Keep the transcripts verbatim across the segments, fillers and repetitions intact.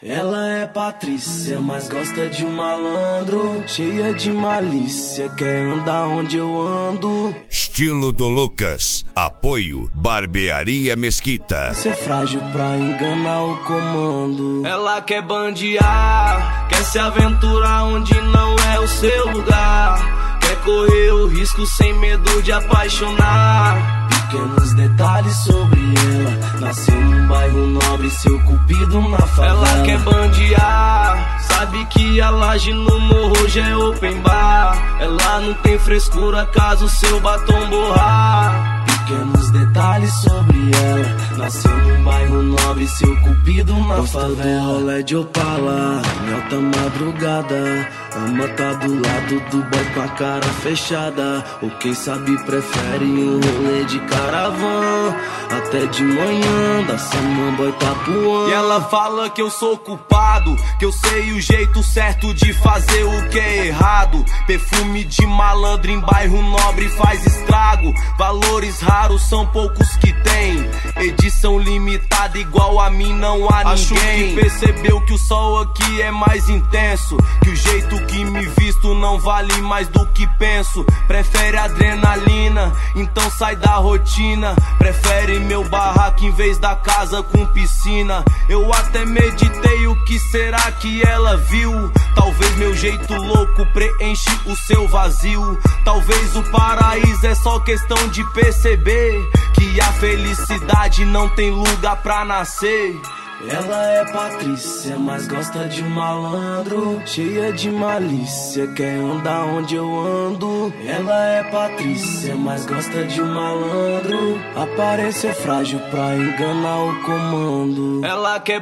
Ela é Patrícia, mas gosta de um malandro, cheia de malícia, quer andar onde eu ando. Estilo do Lucas, apoio Barbearia Mesquita. Ser frágil pra enganar o comando. Ela quer bandear, quer se aventurar onde não é o seu lugar. Quer correr o risco sem medo de apaixonar. Pequenos detalhes sobre ela, nasceu num bairro nobre, seu cupido na favela. Ela quer bandear, sabe que a laje no morro já é open bar. Ela não tem frescura caso seu batom borrar. Pequenos detalhes sobre ela, nasceu num bairro nobre, seu cupido na favela. Rolê de Opala, em alta madrugada, ama tá do lado do boy com a cara fechada. Ou quem sabe prefere um rolê de caravan, até de manhã da Samambaia Itapuã. E ela fala que eu sou culpado, que eu sei o jeito certo de fazer o que é errado. Perfume de malandro em bairro nobre faz estrago. Valores raros são poucos que tem, edição limitada igual a mim não há ninguém. Acho que percebeu que o sol aqui é mais intenso, que o jeito que me visto não vale mais do que penso. Prefere adrenalina, então sai da rotina. Prefere meu barraco em vez da casa com piscina. Eu até meditei o que será que ela viu. Talvez meu jeito louco preenche o seu vazio. Talvez o paraíso é só questão de perceber que a felicidade não tem lugar pra nascer. Ela é Patrícia, mas gosta de um malandro, cheia de malícia, quer andar onde eu ando. Ela é Patrícia, mas gosta de um malandro, aparência frágil pra enganar o comando. Ela quer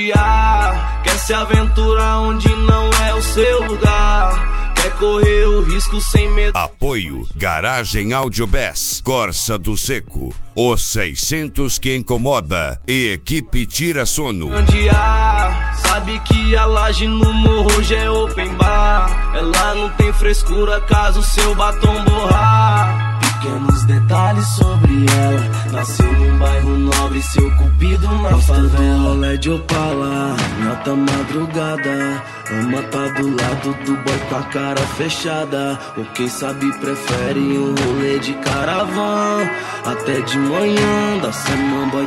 bandear, quer se aventurar onde não é o seu lugar. Quer correr o risco sem medo. Apoio Garagem Audiobest, Corsa do Seco, os seiscentos que incomoda e equipe Tira Sono. Bandear, sabe que a laje no morro já é open bar. Ela não tem frescura caso seu batom borrar. Pequenos detalhes sobre ela, nasceu num bairro nobre, seu cupido na favela. Rolê de Opala, em alta madrugada, ama tá do lado do boy com a cara fechada. Ou quem sabe prefere um rolê de caravan, até de manhã da Samambaia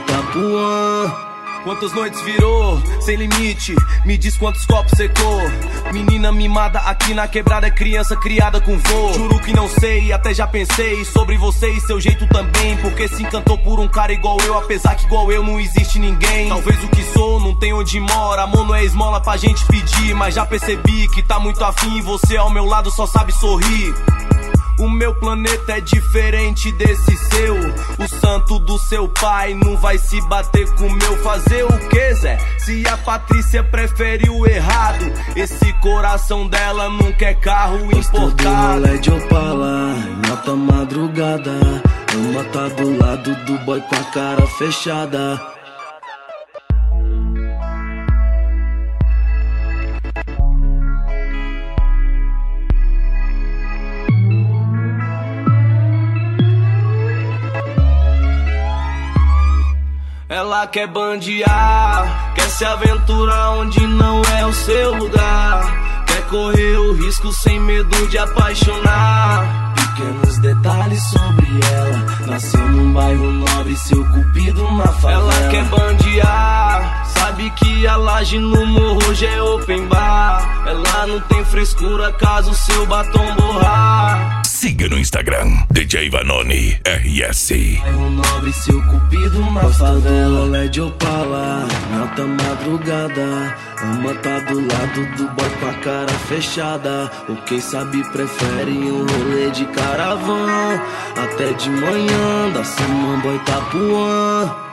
Itapuã. Quantas noites virou, sem limite, me diz quantos copos secou. Menina mimada aqui na quebrada, é criança criada com vô. Juro que não sei, até já pensei sobre você e seu jeito também. Porque se encantou por um cara igual eu, apesar que igual eu não existe ninguém. Talvez o que sou não tem onde mora, amor não é esmola pra gente pedir. Mas já percebi que tá muito afim e você ao meu lado só sabe sorrir. O meu planeta é diferente desse seu. O santo do seu pai não vai se bater com o meu. Fazer o que, Zé? Se a Patrícia prefere o errado, esse coração dela não quer carro importado. Rolê de Opala, em alta madrugada, ama tá do lado do boy com a cara fechada. Ela quer bandear, quer se aventurar onde não é o seu lugar. Quer correr o risco sem medo de apaixonar. Pequenos detalhes sobre ela, nasceu num bairro nobre, seu cupido na favela. Ela quer bandear, sabe que a laje no morro já é open bar. Ela não tem frescura caso seu batom borrar. Siga no Instagram, D J Vanoni R S. Bairro nobre, seu cupido na favela. Rolê de Opala, na alta madrugada, ama tá do lado do boy com a cara fechada. Ou quem sabe prefere um rolê de caravan, até de manhã da Samambaia Itapuã.